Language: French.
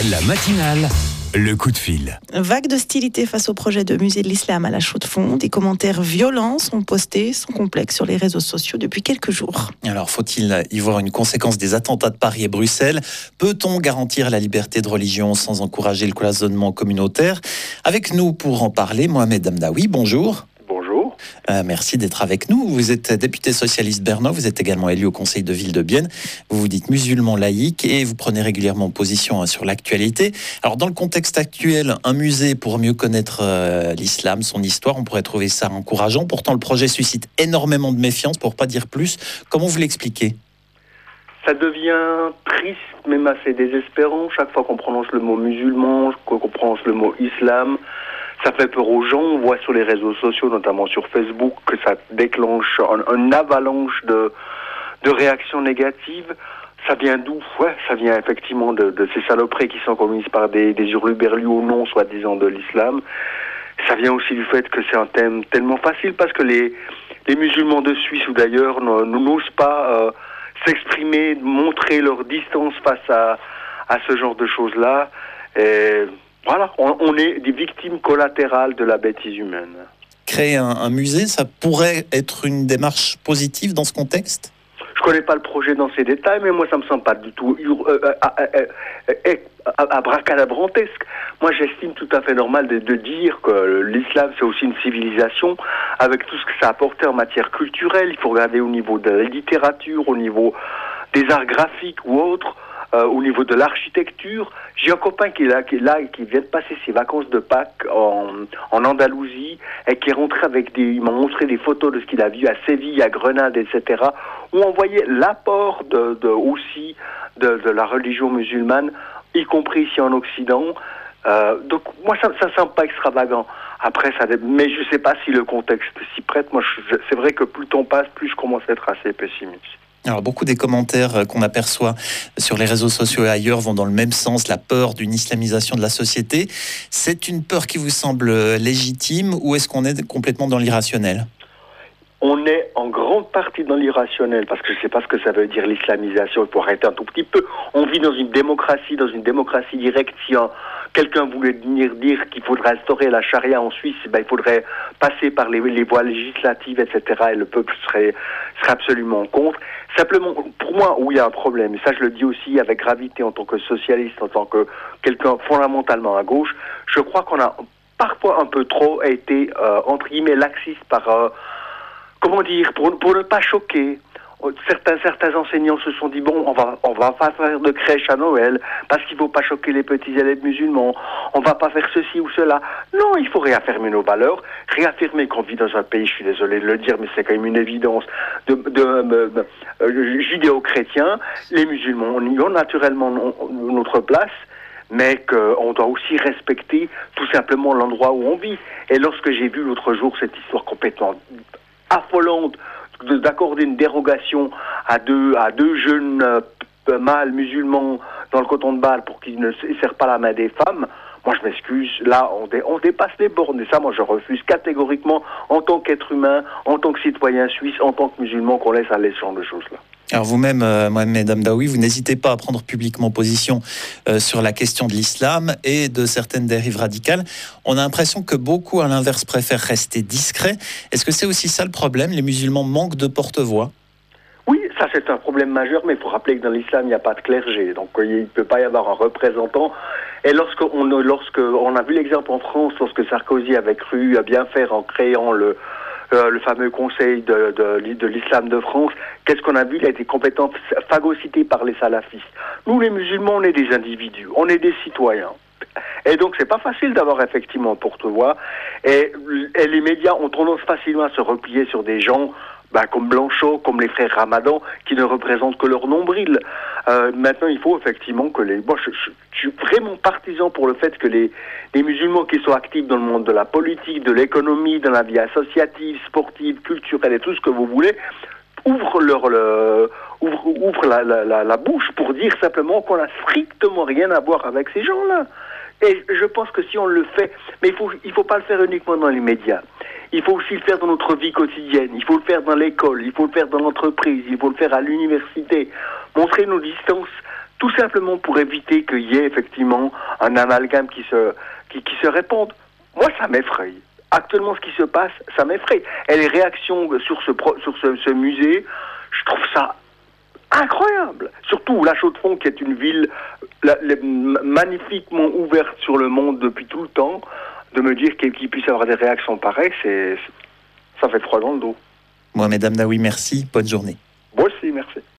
La matinale, le coup de fil. Vague d'hostilité face au projet de musée de l'islam à la Chaux-de-Fonds. Des commentaires violents sont postés sans complexe sur les réseaux sociaux depuis quelques jours. Alors, faut-il y voir une conséquence des attentats de Paris et Bruxelles ? Peut-on garantir la liberté de religion sans encourager le cloisonnement communautaire ? Avec nous pour en parler, Mohamed Amdaoui, bonjour. Bonjour. Merci d'être avec nous. Vous êtes député socialiste bernois, vous êtes également élu au conseil de ville de Bienne. Vous vous dites musulman laïque et vous prenez régulièrement position sur l'actualité. Alors dans le contexte actuel, un musée pour mieux connaître l'islam, son histoire, on pourrait trouver ça encourageant. Pourtant le projet suscite énormément de méfiance, pour pas dire plus. Comment vous l'expliquez ? Ça devient triste, même assez désespérant, chaque fois qu'on prononce le mot musulman, qu'on prononce le mot islam. Ça fait peur aux gens, on voit sur les réseaux sociaux, notamment sur Facebook, que ça déclenche une avalanche de réactions négatives. Ça vient d'où ? Ça vient effectivement de ces saloperies qui sont commises par des hurluberlus au nom, soi-disant, de l'islam. Ça vient aussi du fait que c'est un thème tellement facile, parce que les musulmans de Suisse ou d'ailleurs n'osent pas s'exprimer, montrer leur distance face à ce genre de choses-là. Et voilà, on est des victimes collatérales de la bêtise humaine. Créer un musée, ça pourrait être une démarche positive dans ce contexte ? Je connais pas le projet dans ses détails, mais moi ça me semble pas du tout abracadabrantesque. Moi j'estime tout à fait normal de dire que l'islam c'est aussi une civilisation, avec tout ce que ça a apporté en matière culturelle. Il faut regarder au niveau de la littérature, au niveau des arts graphiques ou autres. Au niveau de l'architecture, j'ai un copain qui est là, qui vient de passer ses vacances de Pâques en Andalousie et qui est rentré il m'a montré des photos de ce qu'il a vu à Séville, à Grenade, etc., où on voyait l'apport aussi de la religion musulmane, y compris ici en Occident. Donc moi ça me semble pas extravagant. Après mais je sais pas si le contexte s'y prête. Moi c'est vrai que plus le temps passe, plus je commence à être assez pessimiste. Alors, beaucoup des commentaires qu'on aperçoit sur les réseaux sociaux et ailleurs vont dans le même sens, la peur d'une islamisation de la société. C'est une peur qui vous semble légitime ou est-ce qu'on est complètement dans l'irrationnel ? On est en grande partie dans l'irrationnel, parce que je ne sais pas ce que ça veut dire l'islamisation, il faut arrêter un tout petit peu. On vit dans une démocratie directe. Si quelqu'un voulait venir dire qu'il faudrait instaurer la charia en Suisse, il faudrait passer par les voies législatives, etc., et le peuple serait absolument contre. Simplement, pour moi, où il y a un problème, et ça je le dis aussi avec gravité en tant que socialiste, en tant que quelqu'un fondamentalement à gauche, je crois qu'on a parfois un peu trop été, entre guillemets, laxiste par... Comment dire, pour ne pas choquer. Certains enseignants se sont dit on va pas faire de crèche à Noël parce qu'il faut pas choquer les petits élèves musulmans. On va pas faire ceci ou cela. Non, il faut réaffirmer nos valeurs, réaffirmer qu'on vit dans un pays, je suis désolé de le dire, mais c'est quand même une évidence, judéo-chrétien. Les musulmans y ont naturellement notre place, mais qu'on doit aussi respecter tout simplement l'endroit où on vit. Et lorsque j'ai vu l'autre jour cette histoire complètement affolante d'accorder une dérogation à deux jeunes mâles musulmans dans le coton de Bâle pour qu'ils ne serrent pas la main des femmes, moi je m'excuse, là on dépasse les bornes, et ça moi je refuse catégoriquement en tant qu'être humain, en tant que citoyen suisse, en tant que musulman, qu'on laisse aller ce genre de choses-là. Alors vous-même, Mohamed Amdaoui, vous n'hésitez pas à prendre publiquement position sur la question de l'islam et de certaines dérives radicales. On a l'impression que beaucoup, à l'inverse, préfèrent rester discrets. Est-ce que c'est aussi ça le problème ? Les musulmans manquent de porte-voix ? Oui, ça c'est un problème majeur, mais il faut rappeler que dans l'islam, il n'y a pas de clergé, donc il ne peut pas y avoir un représentant. Et lorsqu'on a vu l'exemple en France, lorsque Sarkozy avait cru à bien faire en créant le fameux conseil de l'islam de France, qu'est-ce qu'on a vu ? Il a été complètement phagocyté par les salafistes. Nous, les musulmans, on est des individus, on est des citoyens. Et donc, c'est pas facile d'avoir effectivement un porte-voix. Et les médias ont tendance facilement à se replier sur des gens comme Blanchot, comme les frères Ramadan, qui ne représentent que leur nombril. Maintenant, il faut effectivement que Moi, je suis vraiment partisan pour le fait que les musulmans qui sont actifs dans le monde de la politique, de l'économie, dans la vie associative, sportive, culturelle et tout ce que vous voulez, ouvrent la bouche pour dire simplement qu'on n'a strictement rien à voir avec ces gens-là. Et je pense que si on le fait, mais il faut pas le faire uniquement dans les médias. Il faut aussi le faire dans notre vie quotidienne. Il faut le faire dans l'école. Il faut le faire dans l'entreprise. Il faut le faire à l'université. Montrer nos distances tout simplement pour éviter qu'il y ait effectivement un amalgame qui se répande. Moi, ça m'effraie. Actuellement, ce qui se passe, ça m'effraie. Et les réactions sur ce musée, je trouve ça incroyable. Surtout La Chaux-de-Fonds, qui est une ville magnifiquement ouverte sur le monde depuis tout le temps, de me dire qu'il puisse avoir des réactions pareilles, ça fait froid dans le dos. Mohamed Hamdaoui, merci. Bonne journée. Moi aussi, merci.